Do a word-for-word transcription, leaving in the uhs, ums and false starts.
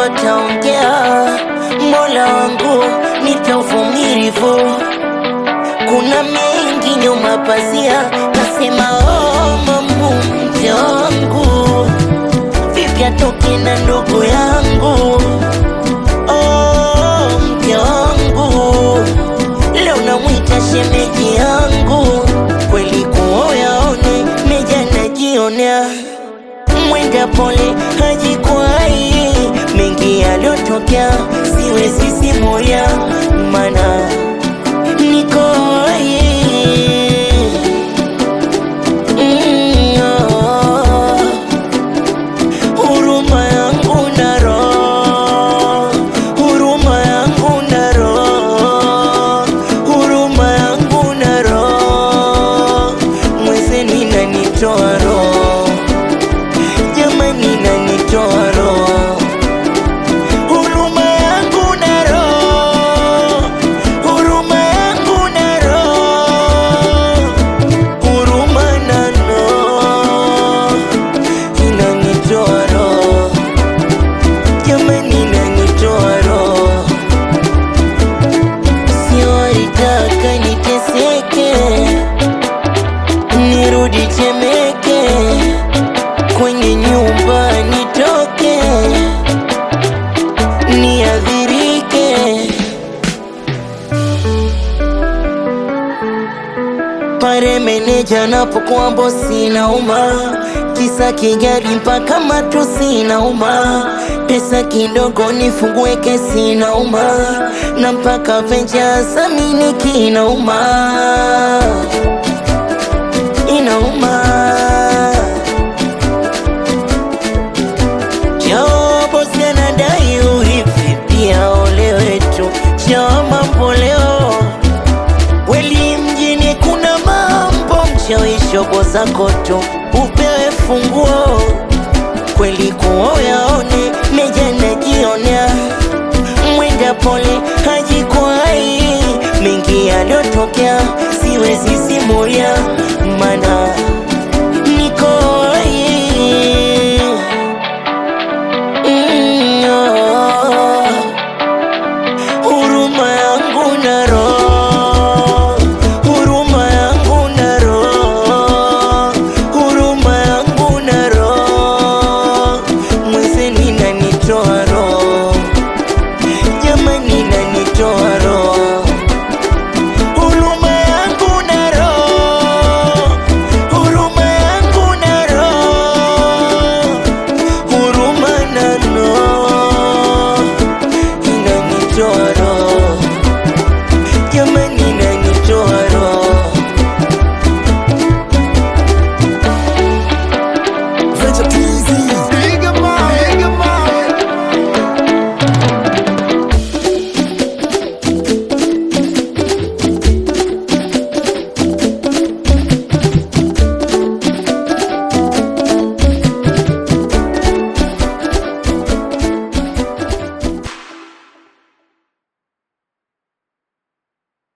wataongea. Mola wangu nipe uvumilivu, kuna mengi nyuma pazia. Nasema oh Mungu, mke wangu vipi atoke na ndugu yangu? Oh mke wangu leo namwita shemeji yangu, kweli kuoyaone meja najionea. Mwenda pole hajikwai, mengi yaliyotokea siwezi simulia, mana niko hai. Mm, oh. Huruma yangu na roho, huruma yangu na roho, huruma yangu na roho, mwezeni nanitoa roho, jamani nanitoa roho. Huruma yangu na roho, huruma yangu na roho, huruma na roho inanitoa roho, jamani inanitoa roho. Siwalitaka niteseke, nirudi Temeke, kwenye nyumba nitoke, niadhirike. Pare meneja napokuwa bosi nauma, kisa kigari mpaka matusi nauma, pesa kidogo nifungue kesi nauma, na mpaka venja samini kinauma, inauma. Chao bosi anadai urithi pia ole wetu, chao mambo leo weli mjini kuna mambo, mchawi shobo zako tu upewe funguo, kweli kuoyaone meja najionea. Mwenda pole